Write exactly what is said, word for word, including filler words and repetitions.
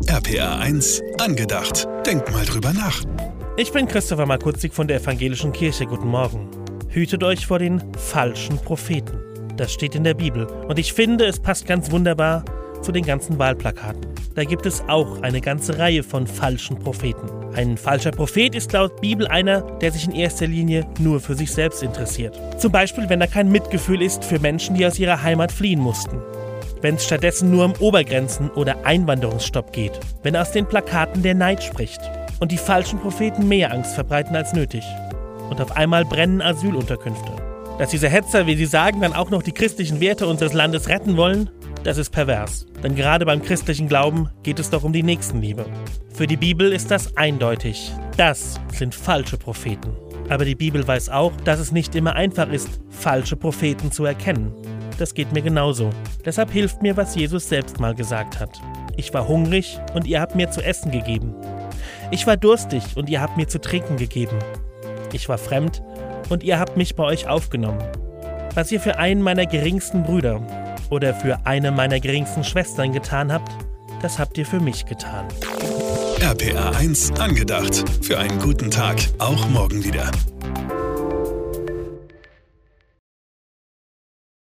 R P R eins angedacht. Denk mal drüber nach. Ich bin Christopher Markutzig von der Evangelischen Kirche. Guten Morgen. Hütet euch vor den falschen Propheten. Das steht in der Bibel. Und ich finde, es passt ganz wunderbar zu den ganzen Wahlplakaten. Da gibt es auch eine ganze Reihe von falschen Propheten. Ein falscher Prophet ist laut Bibel einer, der sich in erster Linie nur für sich selbst interessiert. Zum Beispiel, wenn da kein Mitgefühl ist für Menschen, die aus ihrer Heimat fliehen mussten. Wenn es stattdessen nur um Obergrenzen oder Einwanderungsstopp geht. Wenn aus den Plakaten der Neid spricht. Und die falschen Propheten mehr Angst verbreiten als nötig. Und auf einmal brennen Asylunterkünfte. Dass diese Hetzer, wie sie sagen, dann auch noch die christlichen Werte unseres Landes retten wollen, das ist pervers. Denn gerade beim christlichen Glauben geht es doch um die Nächstenliebe. Für die Bibel ist das eindeutig. Das sind falsche Propheten. Aber die Bibel weiß auch, dass es nicht immer einfach ist, falsche Propheten zu erkennen. Das geht mir genauso. Deshalb hilft mir, was Jesus selbst mal gesagt hat. Ich war hungrig und ihr habt mir zu essen gegeben. Ich war durstig und ihr habt mir zu trinken gegeben. Ich war fremd und ihr habt mich bei euch aufgenommen. Was ihr für einen meiner geringsten Brüder oder für eine meiner geringsten Schwestern getan habt, das habt ihr für mich getan. R P R eins angedacht. Für einen guten Tag. Auch morgen wieder.